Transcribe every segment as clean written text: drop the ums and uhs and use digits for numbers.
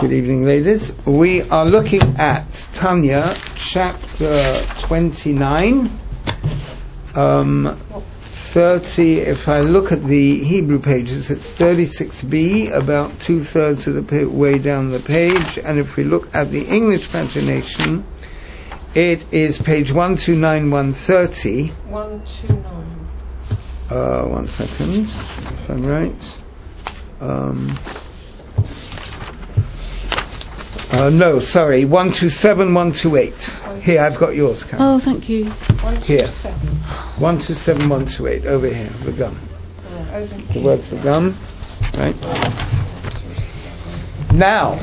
Good evening, ladies. We are looking at Tanya, chapter 29, 30. If I look at the Hebrew pages, it's 36b, about 2/3 of the way down the page. And if we look at the English pagination, it is page 129, 130. 129. One second, if I'm right. No, sorry, 127, 128. Here, I've got yours, Karen. Oh, thank you. Here. 127, 128, over here, V'gam. The words V'gam, right? Now,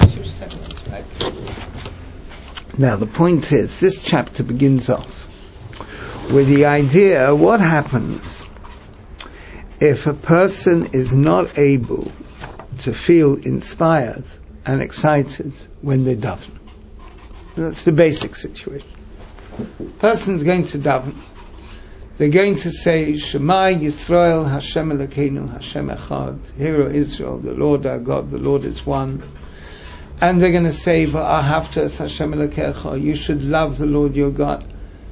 the point is, this chapter begins off with the idea, what happens if a person is not able to feel inspired and excited when they daven? That's the basic situation. Person's going to daven. They're going to say, Shema Yisrael, Hashem Elokeinu, Hashem Echad. Hear, O Israel, the Lord our God, the Lord is one. And they're going to say, V'ahavta es Hashem Elokecha, you should love the Lord your God.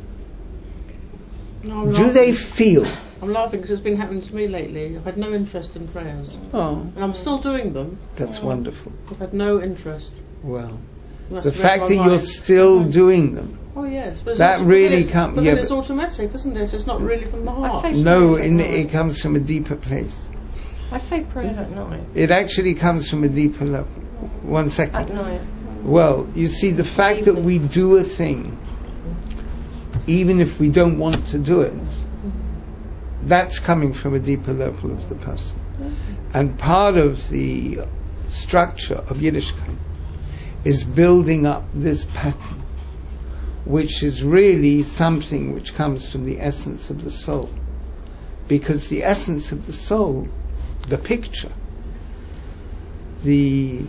No, do they feel? I'm laughing because it's been happening to me lately. I've had no interest in prayers. Oh. And I'm still doing them. That's wonderful. I've had no interest. Well, the fact that you're still doing them. Oh yes, but that really comes. But then it's automatic, isn't it? It's not really from the heart. No, it comes from a deeper place. I say prayers at night. It actually comes from a deeper level. 1 second. At night. Well, you see, the fact that we do a thing, even if we don't want to do it, that's coming from a deeper level of the person. And part of the structure of Yiddishkeit is building up this pattern, which is really something which comes from the essence of the soul. Because the essence of the soul, the picture, the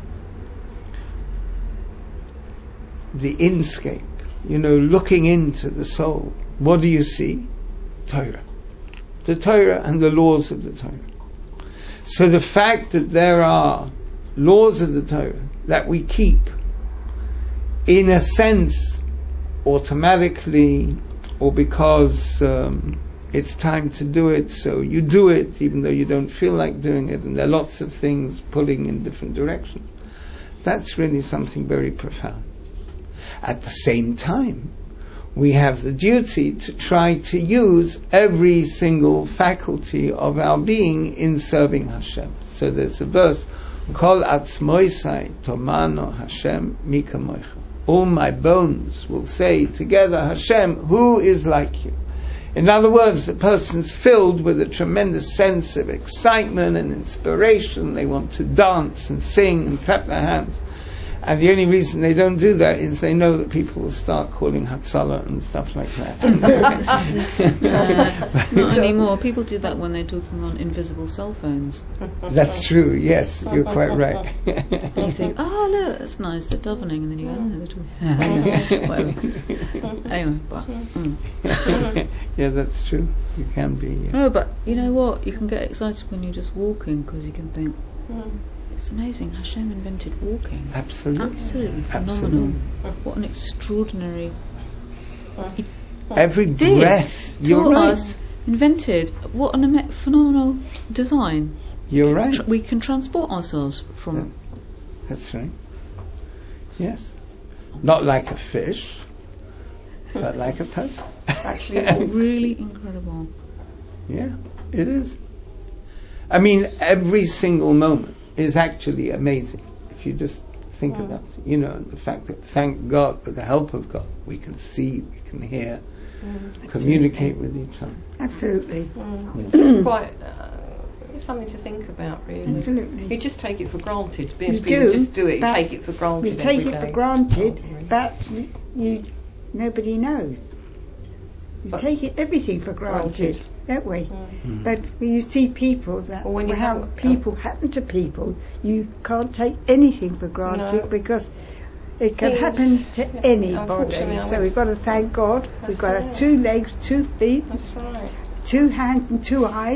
inscape, looking into the soul, what do you see? Torah. The Torah and the laws of the Torah. So the fact that there are laws of the Torah that we keep, in a sense, automatically, or because it's time to do it, so you do it even though you don't feel like doing it, and there are lots of things pulling in different directions. That's really something very profound. At the same time, we have the duty to try to use every single faculty of our being in serving Hashem. So there's a verse, Kol atzmoisai tomano Hashem mikamoicha. All my bones will say together, Hashem, who is like you? In other words, the person's filled with a tremendous sense of excitement and inspiration. They want to dance and sing and clap their hands. And the only reason they don't do that is they know that people will start calling Hatzalah and stuff like that. Not anymore. People do that when they're talking on invisible cell phones. That's true, yes, you're quite right. And you think, oh look, that's nice, they're davening, and then you go, oh, they're talking. Whatever. Anyway, but... Yeah, that's true. You can be... No, but you know what? You can get excited when you're just walking, because you can think... It's amazing. Hashem invented walking. Absolutely. Absolutely phenomenal. What an extraordinary... Every breath. You're right. Invented. What an phenomenal design. You're right. We can transport ourselves from... That's right. Yes. Not like a fish, but like a person. Actually, really incredible. Yeah, it is. I mean, every single moment is actually amazing. If you just think about it, the fact that, thank God, with the help of God, we can see, we can hear, communicate with each other. Absolutely. Yes. Quite something to think about, really. Absolutely. You just take it for granted. You do. Just do it. You take it for granted. You take it for granted, but nobody knows. You take everything for granted, don't we? But when you see people people happen to people, you can't take anything for granted because it can happen to anybody. So we've got to thank God. We've got 2 legs, 2 feet, 2 hands and 2 eyes.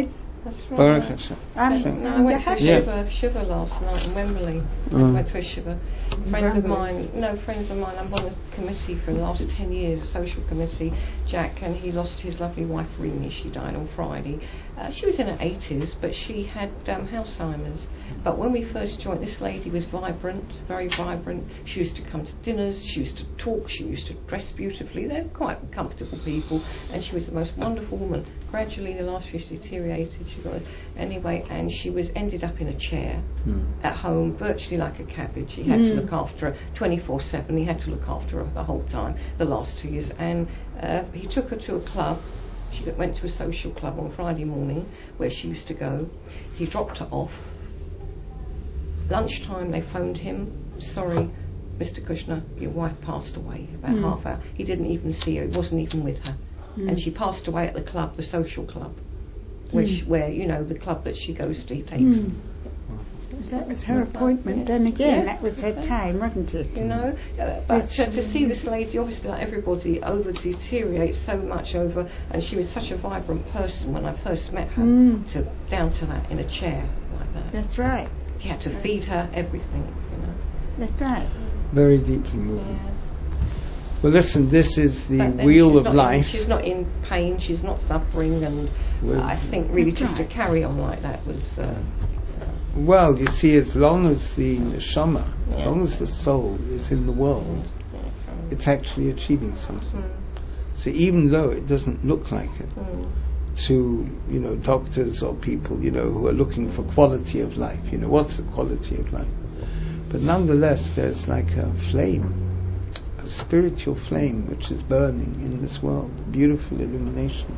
That's right. Baruch Hashem. No, I went to a shiva last night in Wembley. I went to a shiva. Friends of mine, I'm on the committee for the last 10 years, social committee, Jack, and he lost his lovely wife Remy. She died on Friday. She was in her 80s, but she had Alzheimer's. But when we first joined, this lady was vibrant, very vibrant. She used to come to dinners, she used to talk, she used to dress beautifully. They're quite comfortable people, and she was the most wonderful woman. Gradually, the last year she deteriorated. She got anyway, and she ended up in a chair at home, virtually like a cabbage. He had to look after her 24/7. He had to look after her the whole time, the last 2 years, and he took her to a club. She went to a social club on Friday morning where she used to go. He dropped her off. Lunchtime they phoned him. Sorry, Mr. Kushner, your wife passed away about half hour. He didn't even see her. He wasn't even with her. And she passed away at the club, the social club, where you know, the club that she goes to, he takes. That was her appointment. Then again, that was her time, wasn't it? You know, but to see this lady, obviously, like everybody, over deteriorate so much over, and she was such a vibrant person when I first met her, down to that in a chair like that. That's right. He had to feed her everything, you know. That's right. Very deeply moving. Well, listen, this is the wheel of life. She's not in pain, she's not suffering, and I think really just to carry on like that was... well, you see, as long as the neshama, as long as the soul is in the world, it's actually achieving something. So even though it doesn't look like it to, you know, doctors or people, you know, who are looking for quality of life, you know, what's the quality of life? But nonetheless, there's like a flame, a spiritual flame which is burning in this world, a beautiful illumination.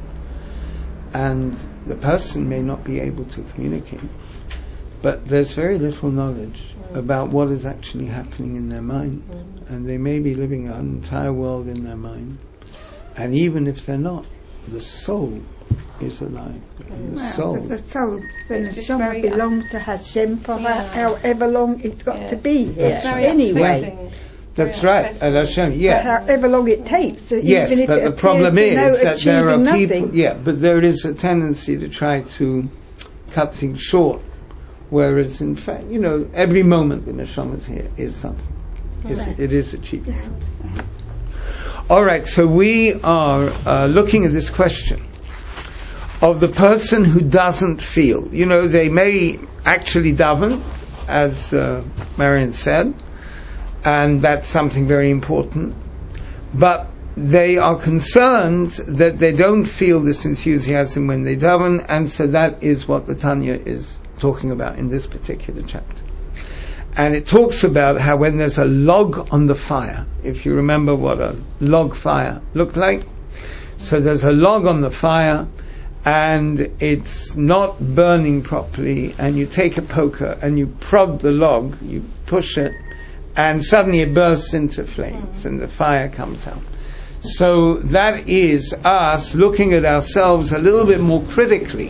And the person may not be able to communicate, but there's very little knowledge about what is actually happening in their mind. And they may be living an entire world in their mind. And even if they're not, the soul is alive. And the soul... The neshama belongs to Hashem for however long it's got to be here. Anyway. That's right. And Hashem, for however long it takes. Yes, even if but it the problem is that there are nothing. people... but there is a tendency to try to cut things short. Whereas, in fact, you know, every moment the neshama is here is something. It is achieving something. All right, so we are looking at this question of the person who doesn't feel. You know, they may actually daven, as Marion said, and that's something very important. But they are concerned that they don't feel this enthusiasm when they daven, and so that is what the Tanya is talking about in this particular chapter. And it talks about how when there's a log on the fire, if you remember what a log fire looked like, so there's a log on the fire and it's not burning properly, and you take a poker and you prod the log, you push it, and suddenly it bursts into flames and the fire comes out. So that is us looking at ourselves a little bit more critically.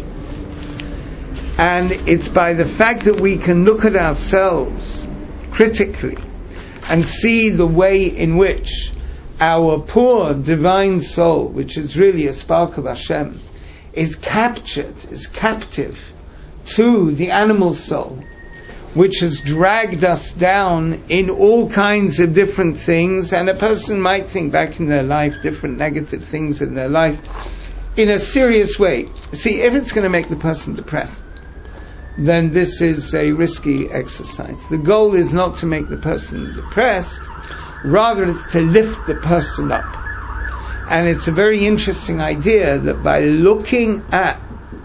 And it's by the fact that we can look at ourselves critically and see the way in which our poor divine soul, which is really a spark of Hashem, is captured, is captive to the animal soul, which has dragged us down in all kinds of different things. And a person might think back in their life, different negative things in their life, in a serious way. See, if it's going to make the person depressed, then this is a risky exercise. The goal is not to make the person depressed, rather it's to lift the person up. And it's a very interesting idea that by looking at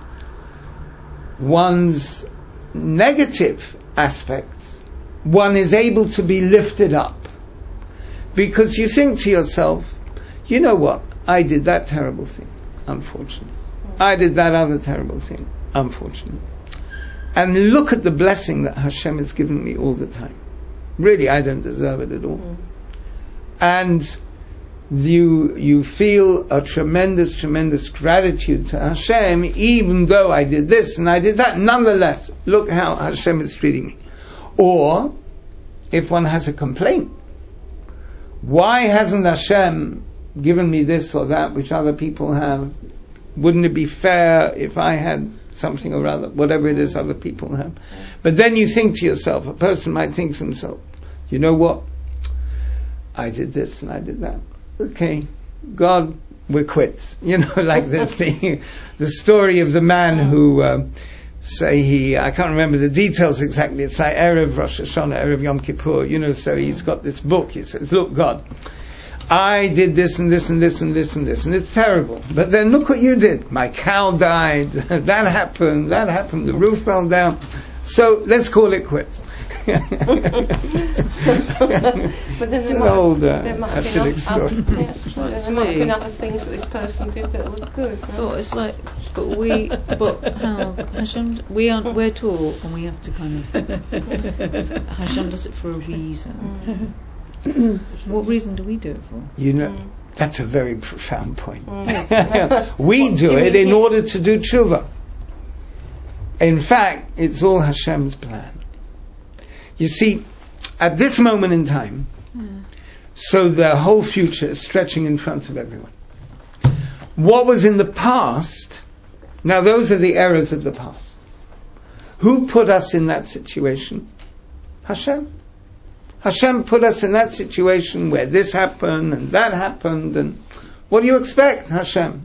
one's negative aspects, one is able to be lifted up. Because you think to yourself, you know what, I did that terrible thing, unfortunately. I did that other terrible thing, unfortunately. And look at the blessing that Hashem has given me all the time. Really, I don't deserve it at all. And you feel a tremendous, tremendous gratitude to Hashem, even though I did this and I did that. Nonetheless, look how Hashem is treating me. Or, if one has a complaint, why hasn't Hashem given me this or that which other people have? Wouldn't it be fair if I had something or other, whatever it is other people have. But then you think to yourself, a person might think to himself, you know what? I did this and I did that. Okay, God, we're quits. Like there's the story of the man who I can't remember the details exactly. It's like Erev Rosh Hashanah, Erev Yom Kippur. So he's got this book. He says, look, God, I did this and this and this and this and this, and it's terrible. But then look what you did. My cow died. That happened. The roof fell down. So let's call it quits. But then there might Hasidic story. There might have been other things that this person did that were good. I thought it's like, but how Hashem? We're taught, and we have to kind of. Hashem does it for a reason. What reason do we do it for? That's a very profound point. We do it in order to do tshuva. In fact, it's all Hashem's plan. You see, at this moment in time, so the whole future is stretching in front of everyone. What was in the past, now those are the errors of the past. Who put us in that situation? Hashem. Hashem put us in that situation where this happened and that happened, and what do you expect, Hashem?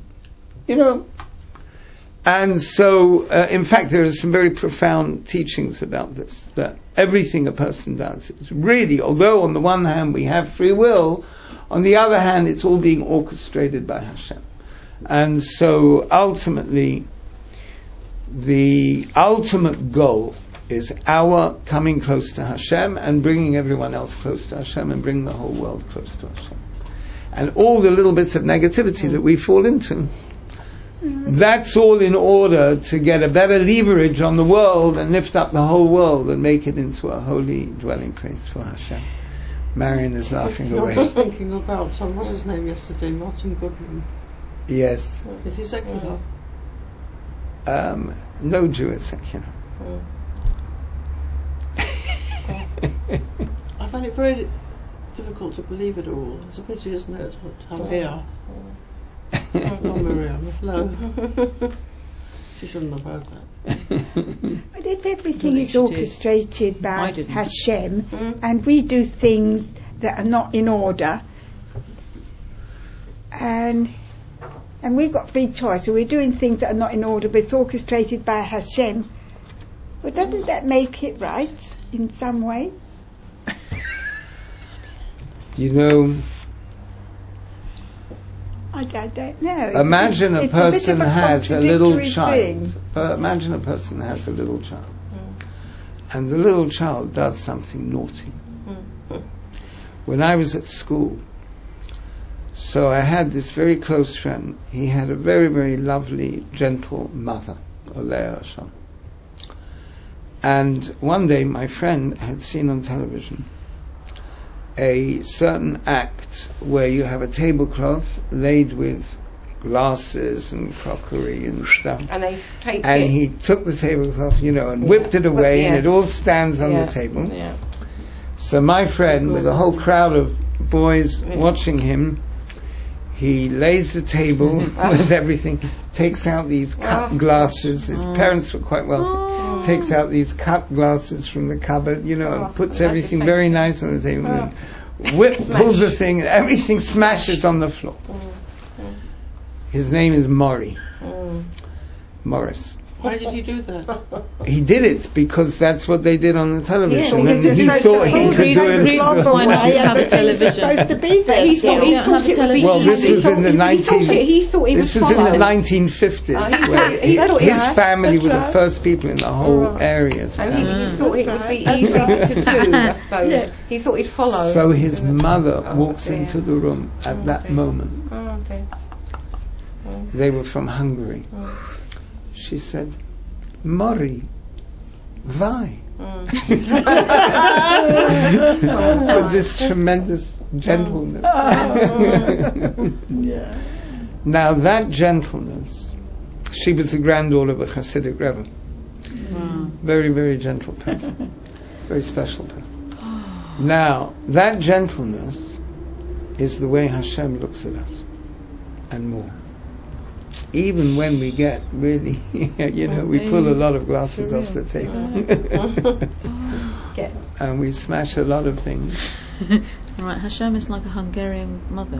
And so, in fact, there are some very profound teachings about this, that everything a person does is really, although on the one hand we have free will, on the other hand it's all being orchestrated by Hashem. And so ultimately, the ultimate goal is our coming close to Hashem and bringing everyone else close to Hashem and bringing the whole world close to Hashem. And all the little bits of negativity that we fall into, that's all in order to get a better leverage on the world and lift up the whole world and make it into a holy dwelling place for Hashem. Marion is laughing away. I was thinking about what's his name yesterday, Martin Goodman. Yes. Is he secular? No Jew is secular. I find it very difficult to believe it all. It's a pity, isn't it? I'm here. Oh, Miriam, no. She shouldn't have heard that. But if everything is orchestrated by Hashem, and we do things that are not in order, and we've got free choice, so we're doing things that are not in order, but it's orchestrated by Hashem, well, doesn't that make it right in some way? I don't know. Imagine a person has a little child. Imagine a person has a little child. And the little child does something naughty. When I was at school, so I had this very close friend. He had a very, very lovely, gentle mother, Olea Hashem. And one day my friend had seen on television a certain act where you have a tablecloth laid with glasses and crockery and stuff. And he took the tablecloth, and whipped it away, and it all stands on the table. Yeah. So my friend, with a whole crowd of boys watching him, he lays the table with everything, takes out these cut glasses. His parents were quite wealthy. Takes out these cut glasses from the cupboard, and puts everything very nice on the table. And pulls the thing, and everything smashes on the floor. His name is Morris. Why did he do that? He did it because that's what they did on the television, and he thought he could do it. Why not have a television? Supposed to be there. Well, this was in the 1950s, where his family were the first people in the whole area. And he thought it would be easy to do, I suppose. He thought he'd follow. So his mother walks into the room at that moment. They were from Hungary. She said, Mori, why? With this tremendous gentleness. Now that gentleness, she was the granddaughter of a Hasidic Rebbe. Very, very gentle person. Very special person. Now, that gentleness is the way Hashem looks at us. And more. even when we get really, we pull a lot of glasses off the table. And we smash a lot of things. Right, Hashem is like a Hungarian mother.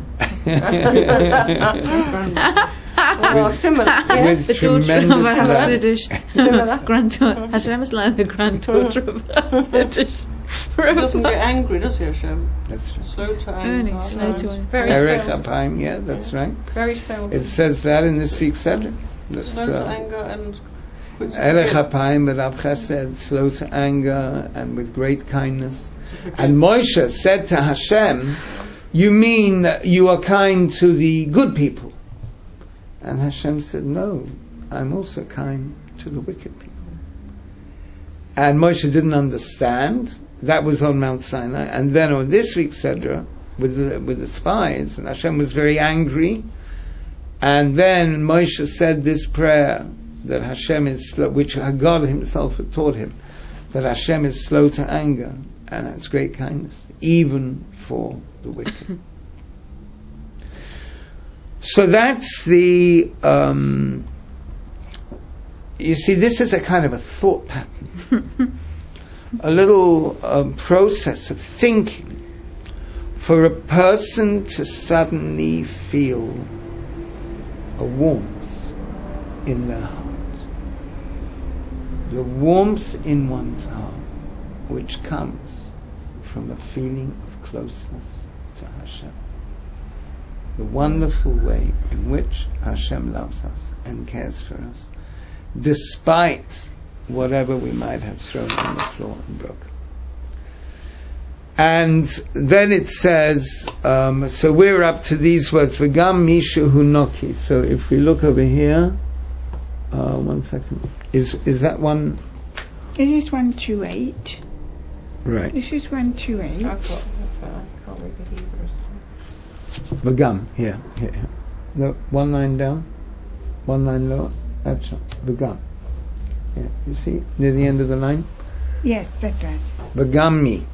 Well, similar. With The daughter of tremendous a love. Hasidish granddaughter. Hashem is like the granddaughter of a Hasidish. He doesn't get angry, does he, Hashem? That's right. Slow to Only anger. slow to anger. Very Erech seldom. Apayim, yeah, that's right. Very seldom. It says that in this week's Sedra. Slow to anger and quick to Erech forgive. Apayim B'Rav Chesed, slow to anger and with great kindness. And Moshe said to Hashem, you mean that you are kind to the good people? And Hashem said, no, I'm also kind to the wicked people. And Moshe didn't understand. That was on Mount Sinai. And then on this week's Sedra, with the spies, and Hashem was very angry. And then Moshe said this prayer that Hashem is slow, which God himself had taught him, that Hashem is slow to anger and has great kindness, even for the wicked. So that's the, you see, this is a kind of a thought pattern, a little process of thinking for a person to suddenly feel a warmth in their heart. The warmth in one's heart which comes from a feeling of closeness to Hashem. The wonderful way in which Hashem loves us and cares for us, despite whatever we might have thrown on the floor and broken. And then it says, so we're up to these words, V'gam mishu hu noki. So if we look over here, 1 second, is that one? This is 128. Right. This is 128. I can't read the Hebrews. V'gam, here. No, 1 line down, 1 line lower. That's right. V'gam. Yeah, you see, near the end of the line. Yes, that's right. V'gam mi.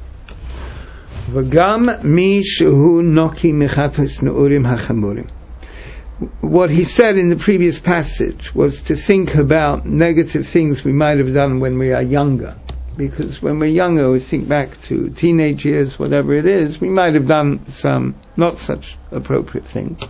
V'gam mi shehu noki mechatos neurim hachamurim. What he said in the previous passage was to think about negative things we might have done when we are younger. Because when we're younger, we think back to teenage years, whatever it is, we might have done some not such appropriate things.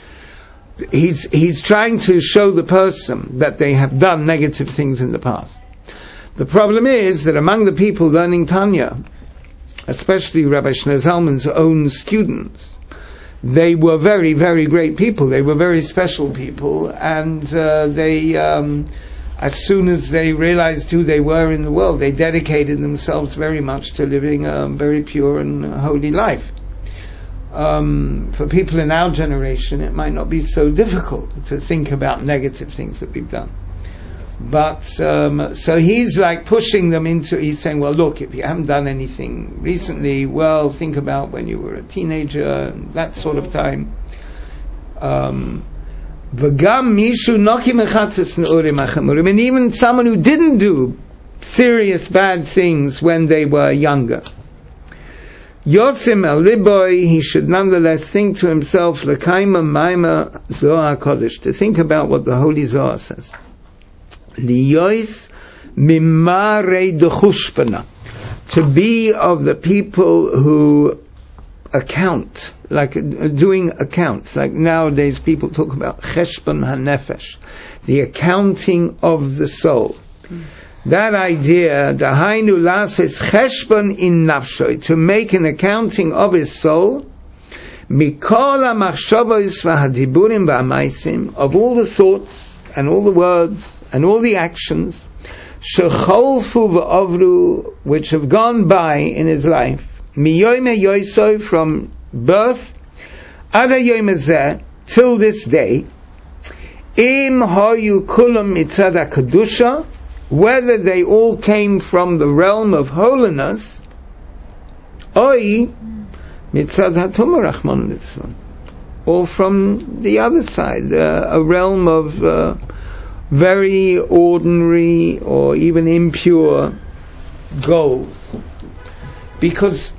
He's trying to show the person that they have done negative things in the past. The problem is that among the people learning Tanya, especially Rabbi Shneur Zalman's own students, they were very, very great people. They were very special people, and they, as soon as they realized who they were in the world, they dedicated themselves very much to living a very pure and holy life. For people in our generation, it might not be so difficult to think about negative things that we've done. But so he's like pushing them into, he's saying, well, look, if you haven't done anything recently, well, think about when you were a teenager and that sort of time. And even someone who didn't do serious bad things when they were younger, Yotzim el liboy, he should nonetheless think to himself, L'kaima maima Zohar Kodesh, to think about what the Holy Zohar says. Liyois mimare dechushpana, to be of the people who account, like doing accounts, like nowadays people talk about cheshbon hanefesh, the accounting of the soul. That idea, dahainu lases cheshbon in nafshoy, to make an accounting of his soul, mikol hamachshavos v'hadiburim v'amaisim, of all the thoughts and all the words and all the actions, shecholfu v'ovru, which have gone by in his life, miyoyme yoisoi, from birth, ad hayoyme zeh, till this day, im hoyu kulam mitzad HaKedusha, whether they all came from the realm of holiness, oi mitzad hatumah Rahman litzlan, or from the other side, a realm of very ordinary or even impure goals. Because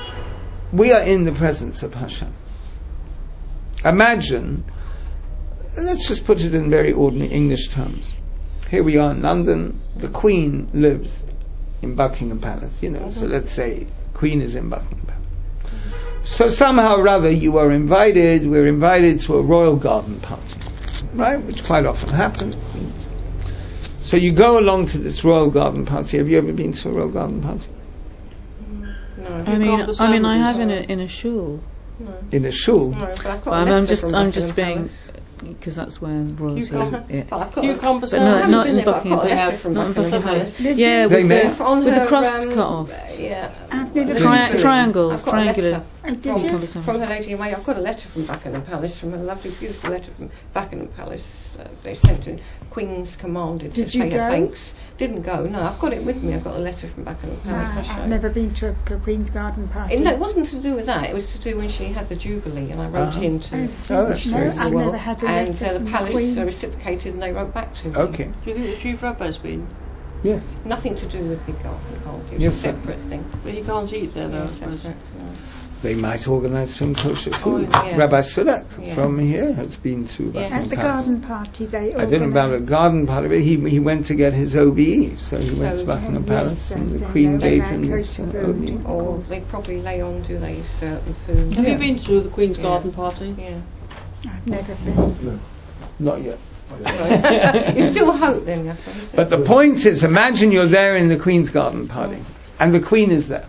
we are in the presence of Hashem. Imagine let's just put it in very ordinary English terms. Here we are in London. The Queen lives in Buckingham Palace, so let's say Queen is in Buckingham Palace. So somehow or other we're invited to a royal garden party, right, which quite often happens. So you go along to this royal garden party. Have you ever been to a royal garden party? No. I mean, I have in a shul. No. In a shul? No, but I've got But a I'm letter just from I'm just Buckingham being, Palace. because that's where royalty. But I've got Cucumber But no, salad. not been in there, but I've got a Buckingham letter from Not in Buckingham Buckingham Palace. Palace. Yeah, They with may. the her, crust cut off. Yeah. I've never Tri- been to triangles, I've got triangular. a letter Did you? from her lady in Wales. I've got a letter from Buckingham Palace, from a lovely, beautiful letter from Buckingham Palace. They sent to Queen's commanded Did to you pay go? her thanks. Didn't go. No, I've got it with me. I've got a letter from Buckingham Palace. I've never been to a Queen's Garden party. No, it wasn't to do with that. It was to do when she had the Jubilee, and I wrote in to Oh, that's no, nice. I've well, never had a and letter the from the palace Queen. reciprocated, and they wrote back to me. Okay. Do you think the chief rabbi's been? Yes. Nothing to do with Big Garden Party. It was Yes, a sir. separate thing. But you can't eat there, though. I suppose. Separate, no. They might organise some kosher food. yeah. Rabbi Sulek Yeah. from here has been to Yeah. Buckingham At the Palace. garden party, they I don't know about a garden party, but he went to get his OBE, so he went to So, Buckingham yes, Palace, and the and Queen they gave like him his kosher OBE. food. Or they probably lay on to they certain food. Have Yeah. you been to the Queen's Yeah. Garden party? Yeah. I've never been. Not yet. You still hope then, Yaakov, isn't it? But the point is, imagine you're there in the Queen's garden party, and the Queen is there.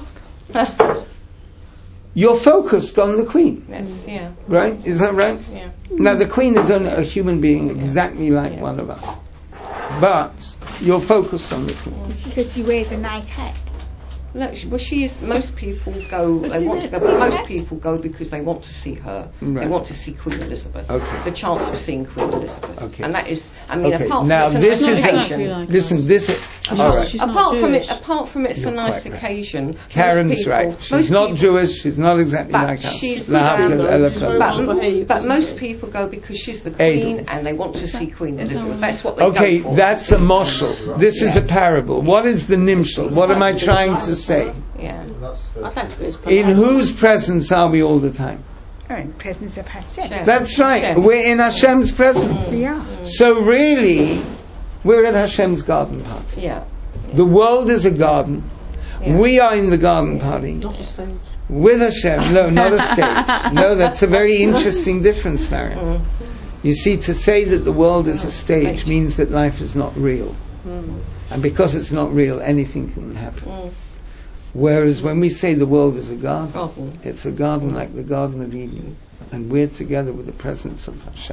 You're focused on the Queen, Yes, yeah, right? Is that right? yeah. Now, the Queen is only a human being exactly like Yeah. one of us. But you're focused on the Queen. It's because she wears a nice hat. No, she is. Most people go. They want to go, but most people go because they want to see her. Right. They want to see Queen Elizabeth. Okay. The chance of seeing Queen Elizabeth. Okay. And that is. I mean, Okay, apart now from this it's a is nice a- occasion. Like Listen, this is... She's all not- right. she's Apart from it's You're a nice quite right. occasion. Karen's most people, right. She's most not people- Jewish, she's not exactly But like us. she's Lahavdil She's Elef very Elef. well behaved, But isn't most she? people go because she's the Adel. Queen and they want to see Queen Elizabeth. That's what they Okay, go for. that's a moshel. This is a parable. What is the nimshal? What am I trying to say? Yeah. I think it's In whose presence are we all the time? Oh, in presence of Hashem. Hashem. That's right. Hashem. We're in Hashem's presence. We are. So really, we're at Hashem's garden party. Yeah. The world is a garden. Yeah. We are in the garden party not a stage. with Hashem. No, not a stage. No, that's a very interesting difference, Mariam. You see, to say that the world is a stage means that life is not real. And because it's not real, anything can happen. Whereas when we say the world is a garden, it's a garden like the Garden of Eden, and we're together with the presence of Hashem.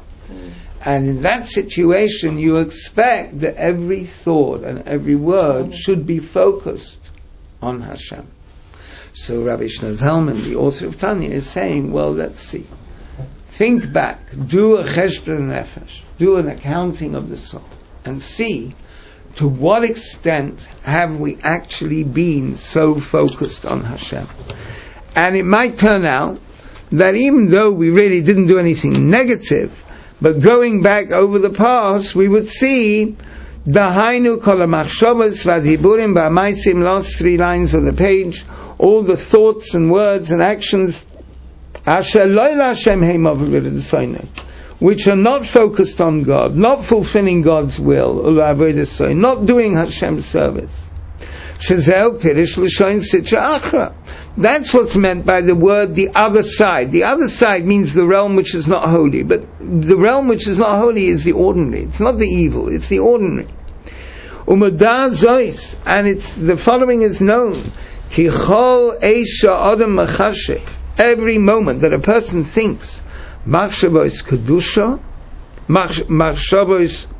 And in that situation, you expect that every thought and every word should be focused on Hashem. So Rabbi Shneur Zalman, the author of Tanya, is saying, well, let's see. Think back, do a cheshbon nefesh, do an accounting of the soul, and see to what extent have we actually been so focused on Hashem. And it might turn out that even though we really didn't do anything negative, but going back over the past, we would see Dahainu kol hamachshavos v'adiburim v'amaisim, last 3 lines on the page, all the thoughts and words and actions asher lo Hashem heimav v'ridasoinu, which are not focused on God, not fulfilling God's will, not doing Hashem's service. Shezeu pirish l'shoin sitra achra. That's what's meant by the word the other side. The other side means the realm which is not holy, but the realm which is not holy is the ordinary. It's not the evil, it's the ordinary. Umadah zois, and it's the following is known. Ki chol eisha adam machashev. Every moment that a person thinks machshavos kedusha, machshavos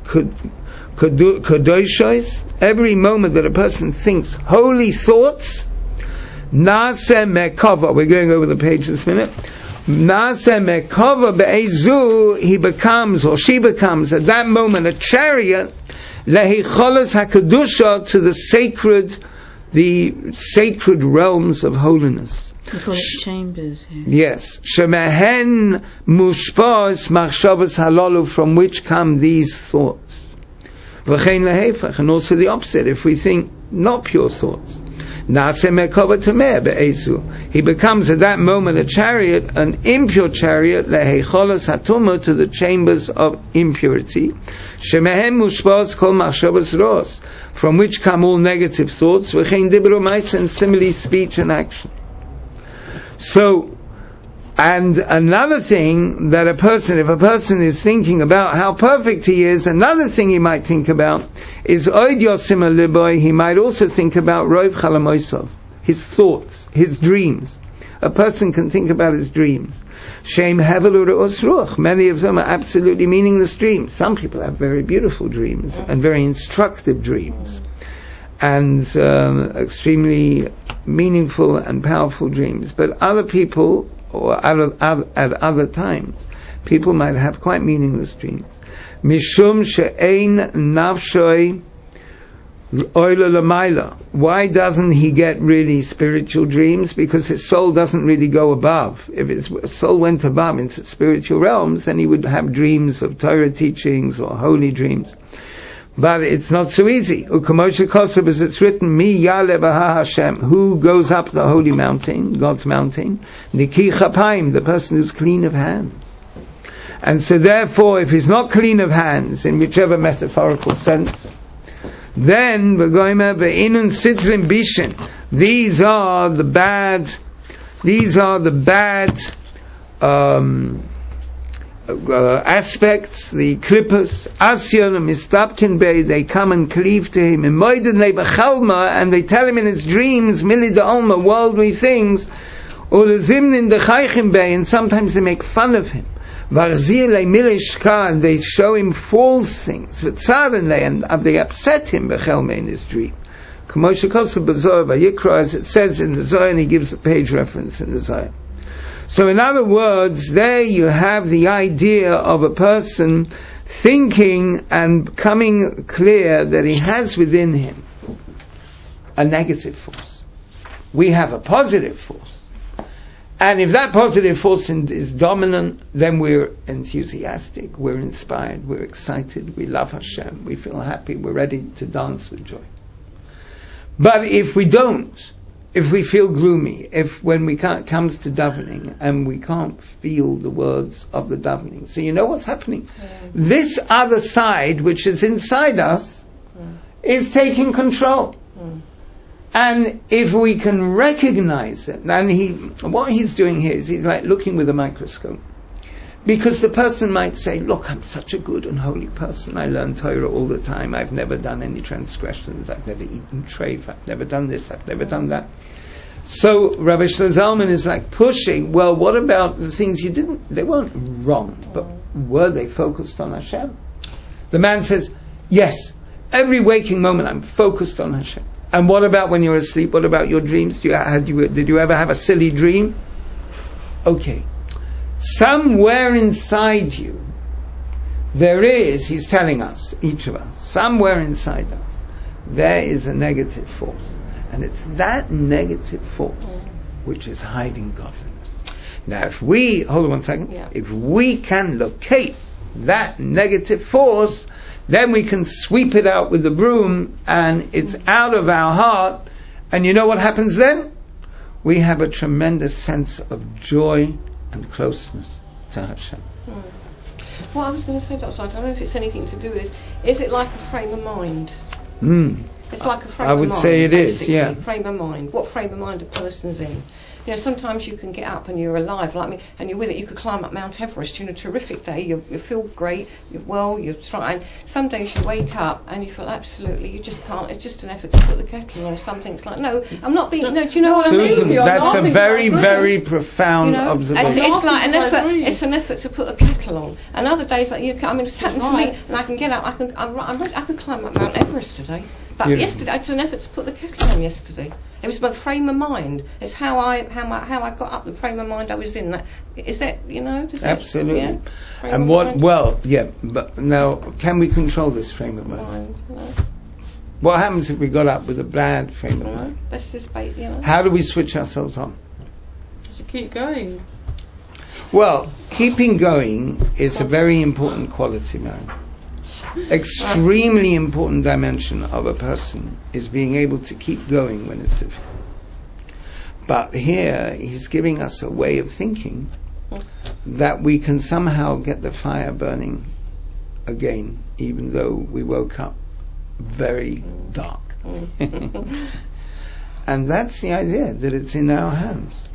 kadoshos, every moment that a person thinks holy thoughts, Nase mekava, we're going over the page this minute. Nase mekava be'ezu, he becomes, or she becomes, at that moment, a chariot, lehicholos hakadusha, to the sacred realms of holiness. We call it chambers here. Yes. Shemehen mushpos machshavos halalu, from which come these thoughts. V'chein lehefach, and also the opposite, if we think not pure thoughts. He becomes at that moment a chariot, an impure chariot, to the chambers of impurity, from which come all negative thoughts, and similarly speech and action. So, and another thing that if a person is thinking about how perfect he is, another thing he might think about is Oid Yosima Liboy. He might also think about Rov Chalamoisov, his thoughts, his dreams. A person can think about his dreams. Shem Hevel U'Re'os Ruach. Many of them are absolutely meaningless dreams. Some people have very beautiful dreams and very instructive dreams, and extremely meaningful and powerful dreams. But other people, or at other times, people might have quite meaningless dreams. Mishum she'ein nafshoi oila l'mayla. Why doesn't he get really spiritual dreams? Because his soul doesn't really go above. If his soul went above into spiritual realms, then he would have dreams of Torah teachings or holy dreams. But it's not so easy. Ukamosha Kosev, as it's written, Mi Yale Baha Hashem, who goes up the holy mountain, God's mountain, Niki Chapayim, the person who's clean of hands. And so therefore, if he's not clean of hands, in whichever metaphorical sense, then V'goyma Ve'inun Sitzrim Bishin, these are the bad aspects, the klippos, Asyon and Mistapkin Bey, they come and cleave to him, and they tell him in his dreams, Mili de Alma, worldly things, or the Zimnin de Chaychim Bey, and sometimes they make fun of him. And they show him false things, and they upset him in his dream. As it says in the Zohar, and he gives the page reference in the Zohar. So in other words, there you have the idea of a person thinking and coming clear that he has within him a negative force. We have a positive force. And if that positive force is dominant, then we're enthusiastic, we're inspired, we're excited, we love Hashem, we feel happy, we're ready to dance with joy. But if we don't, if we feel gloomy, if when we comes to davening and we can't feel the words of the davening, so you know what's happening. This other side, which is inside us, is taking control. And if we can recognize it, and what he's doing here is he's like looking with a microscope. Because the person might say, look, I'm such a good and holy person. I learn Torah all the time. I've never done any transgressions. I've never eaten treif. I've never done this. I've never done that. So Rabbi Shlomo Zalman is like pushing, well, what about the things you didn't? They weren't wrong, but were they focused on Hashem? The man says, yes, every waking moment I'm focused on Hashem. And what about when you're asleep? What about your dreams? Did you ever have a silly dream? Okay. Somewhere inside you, there is, he's telling us, each of us, somewhere inside us, there is a negative force. And it's that negative force which is hiding godliness. Now if we can locate that negative force, then we can sweep it out with the broom, and it's out of our heart. And you know what happens then? We have a tremendous sense of joy and closeness to Hashem. What I was going to say, Dr. I don't know if it's anything to do with, is it like a frame of mind? It's like a frame of mind. I would say it is, yeah. Frame of mind. What frame of mind a person's in. You know, sometimes you can get up and you're alive, like me, and you're with it. You could climb up Mount Everest. You know, terrific day. You feel great. You're trying. Some days you wake up and you feel absolutely, you just can't. It's just an effort to put the kettle on or something. It's like, no, I'm not being. No, do you know what Susan, I mean? That's a very, very profound observation. It's like an effort. It's an effort to put the kettle on. And other days, like you, I mean, it's happened to me, and I can get up. I can climb up Mount Everest today. But yesterday, I did an effort to put the kettle on yesterday. It was my frame of mind. It's how I got up, the frame of mind I was in. That is that, you know? Absolutely. And what? Mind? Well, yeah. But now, can we control this frame of mind? No. What happens if we got up with a bad frame of mind? That's just, you know. How do we switch ourselves on? Just keep going. Well, keeping going is a very important quality, man. extremely important dimension of a person is being able to keep going when it's difficult. But here he's giving us a way of thinking that we can somehow get the fire burning again, even though we woke up very dark. And that's the idea, that it's in our hands.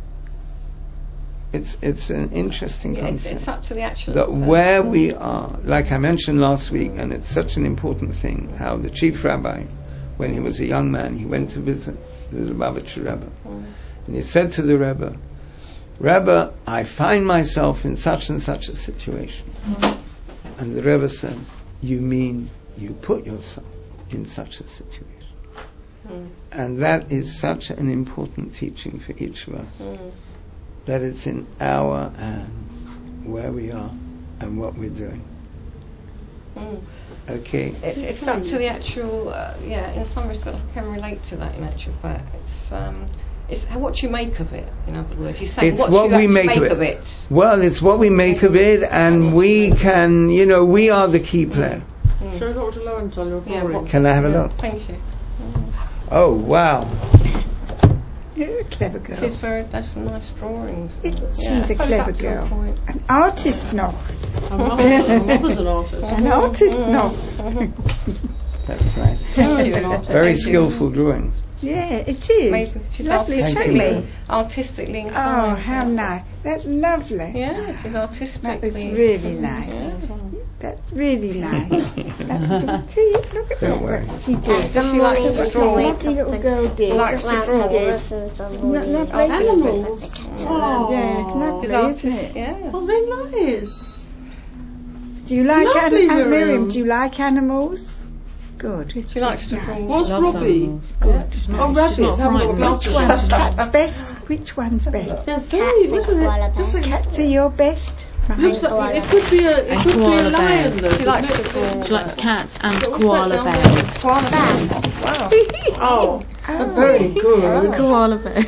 It's an interesting concept. It's up to the actual... That where we are, like I mentioned last week, and it's such an important thing, how the chief rabbi, when he was a young man, he went to visit the Lubavitcher Rebbe. And he said to the Rebbe, Rebbe, I find myself in such and such a situation. And the Rebbe said, you mean you put yourself in such a situation? And that is such an important teaching for each of us. That it's in our hands where we are and what we're doing. Okay. It's up to the actual, in some respects I can relate to that in actual fact. It's what you make of it, in other words. You say it's what we make of it. Well, it's what we make of it, and we can, we are the key player. Show Dr. Lowenthal your drawing. Can I have a look? Thank you. Oh, wow. You're a clever girl. That's some nice drawings. She's a clever girl. An artist noch. My mother's an artist. An artist noch. That's nice. Very skillful drawings. Yeah, it is. She's lovely, showing. Artistically Oh, inclined. how nice. That's lovely. Yeah, she's artistically. That was really nice. Yeah. That's really nice. See, look at Don't worry. what she did. She likes to draw. Lovely little girl did. Likes to draw. Lovely. Animals. Oh. Yeah, lovely, isn't it? Yeah. Oh, they're nice. Do you like Lovely, Miriam? Miriam. Do you like animals? Good. She likes to draw. What's Loves Robbie? animals. Good. She's Oh, not, she's rabbits. not Have a look. frightened. Which one's cat's best? Which one's best? They're very, isn't it? Just like, Cats are your best. looks like it could be a koala lion bears. though. She likes to draw. She likes cats and What's koala that down bears. Koala bears. Wow. Oh, they're very good. Koala bears.